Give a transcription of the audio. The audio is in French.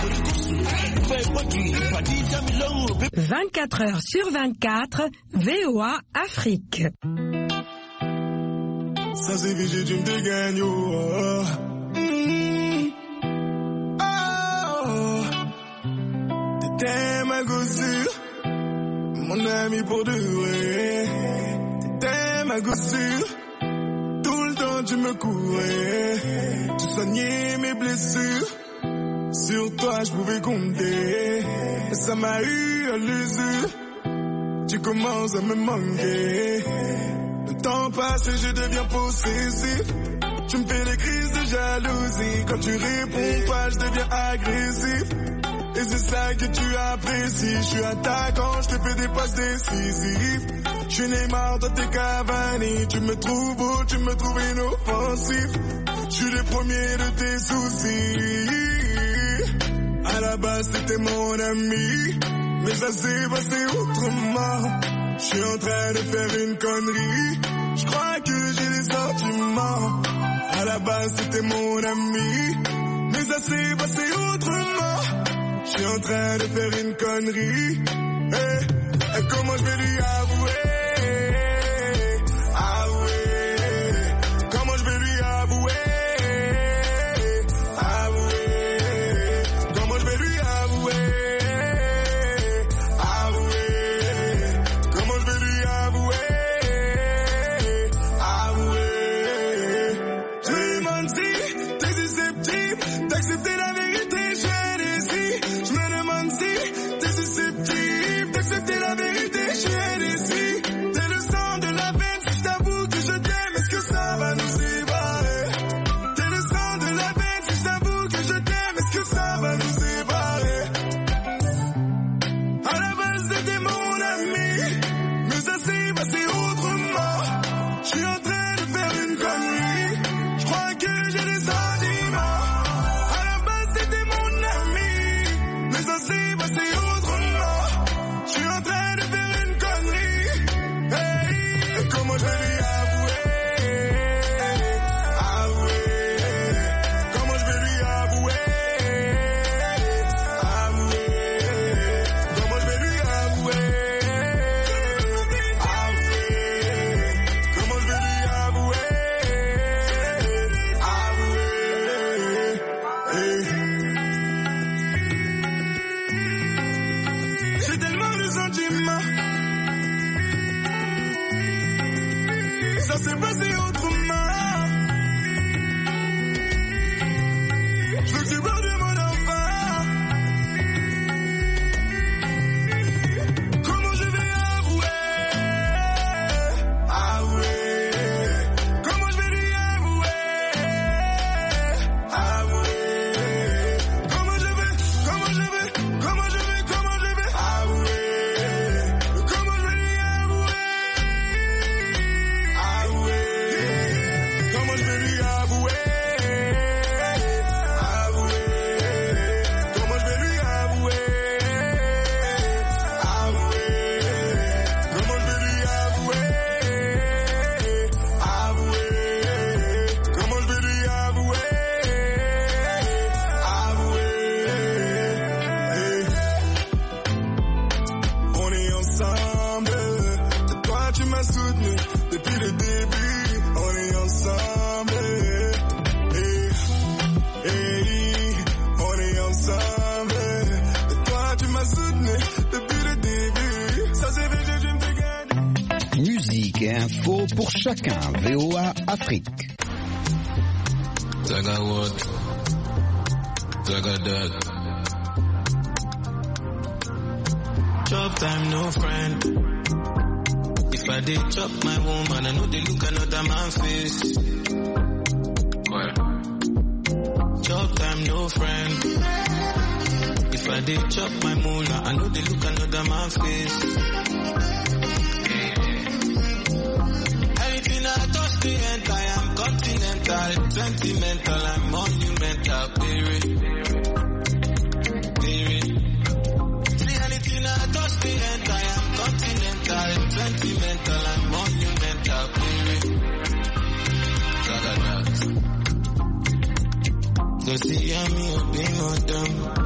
24 heures sur 24, VOA Afrique. Ça c'est vigé, tu me dégagnes, oh. T'étais ma gossure, mon ami pour de vrai. T'étais ma gossure, tout le temps tu me courais. Tu soignais mes blessures, sur toi je pouvais compter. Et ça m'a eu à l'usure, tu commences à me manquer. Le temps passe et je deviens possessif. Tu me fais des crises de jalousie. Quand tu réponds pas, je deviens agressif. Et c'est ça que tu apprécies. Je suis attaquant, je te fais des passes décisives. Je suis Neymar, toi t'es Cavani. Tu me trouves beau, tu me trouves inoffensif. Je suis le premier de tes soucis. À la base c'était mon ami, mais ça s'est passé autrement. Je suis en train de faire une connerie. Je crois que j'ai des sentiments. À la base c'était mon ami, mais ça s'est passé autrement. Je suis en train de faire une connerie. Hey, et comment je vais lui avouer? Comment je vais lui avouer? Comment je vais lui avouer? Comment je vais lui avouer? Je lui menti, t'es susceptible d'accepter la vérité, j'ai décidé. Je me demande si t'es susceptible d'accepter la vérité, j'ai décidé. T'es le sang de la veine, si je t'avoue que je t'aime, est-ce que ça va nous séparer? T'es le sang de la veine, si je t'avoue que je t'aime, est-ce que ça va nous séparer? À la base c'était mon ami, mais ça s'est passé autrement. Je suis en train de faire une connerie, je crois que j'ai des sentiments. À la base c'était mon ami, mais ça s'est passé autrement. Je suis en train de faire une connerie. Hey, et comment je vais lui avouer? Comment je vais lui avouer? Comment je vais lui avouer? Comment je vais lui avouer? J'ai tellement de sentiments, ça s'est passé autrement. Je veux que tu parles de mon enfant. Comment je vais avouer? Comment je vais lui avouer? Comment je vais avouer? Comment je vais lui avouer? Comment je vais lui avouer? Comment je vais lui avouer? Comment je vais lui avouer? Comment je vais lui avouer? On est ensemble, toi tu m'as soutenu depuis le début. On est ensemble, on est ensemble. Toi tu m'as soutenu depuis le début. Ça c'est vrai, je ne te garde. Musique et info pour chacun. VOA Afrique. Zaga what? Zaga that. Chop time, no friend. If I did chop my woman, I know they look another man face. Chop time, no friend. If I did chop my moolah, I know they look another man face. Anything I touch the end, I am continental, sentimental, I'm monumental, baby.